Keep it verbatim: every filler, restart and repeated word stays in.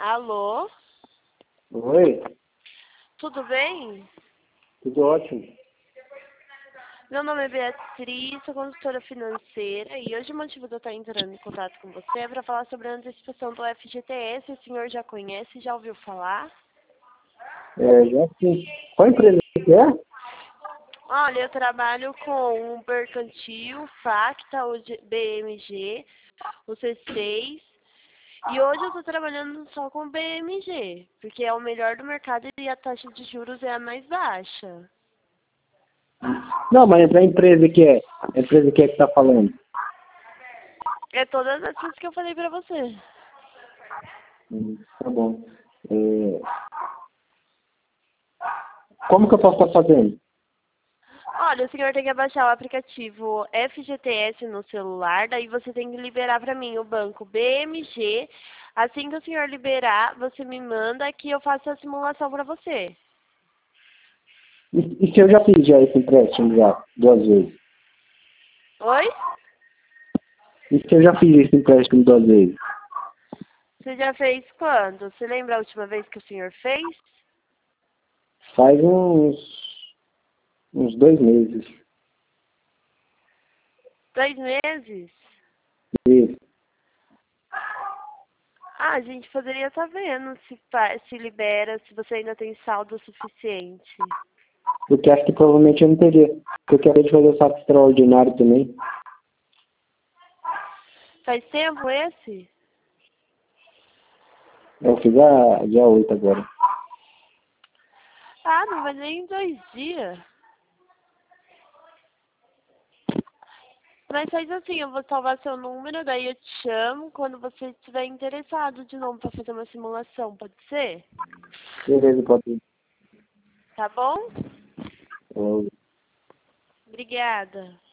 Alô? Oi, Tudo bem? tudo ótimo. Meu nome é Beatriz, sou consultora financeira e hoje o motivo de eu estar entrando em contato com você é para falar sobre a antecipação do F G T S. O senhor já conhece, já ouviu falar? É, já sim. Qual empresa que é? Olha, eu trabalho com o Mercantil, Facta, o G- B M G, o C seis. E hoje eu estou trabalhando só com o B M G, porque é o melhor do mercado e a taxa de juros é a mais baixa. Não, mas a empresa que é? A empresa que é que tá falando? É todas essas que eu falei pra você. Hum, tá bom. É, como que eu posso estar fazendo? Olha, o senhor tem que baixar o aplicativo F G T S no celular, daí você tem que liberar pra mim o banco B M G. Assim que o senhor liberar, você me manda que eu faço a simulação pra você. E, e se eu já fiz já esse empréstimo já, duas vezes? Oi? E se eu já fiz esse empréstimo duas vezes? Você já fez quando? Você lembra a última vez que o senhor fez? Faz uns, uns dois meses. Dois meses? Isso. Ah, a gente poderia estar vendo se, fa- se libera, se você ainda tem saldo suficiente. Porque acho que provavelmente eu não teria. Porque eu quero de fazer o saque extraordinário também. Faz tempo esse? Eu fiz a dia oito agora. Ah, não vai nem dois dias. Mas faz assim, eu vou salvar seu número, daí eu te chamo quando você estiver interessado de novo para fazer uma simulação, pode ser? Beleza, pode ir. Tá bom? Eu- Obrigada.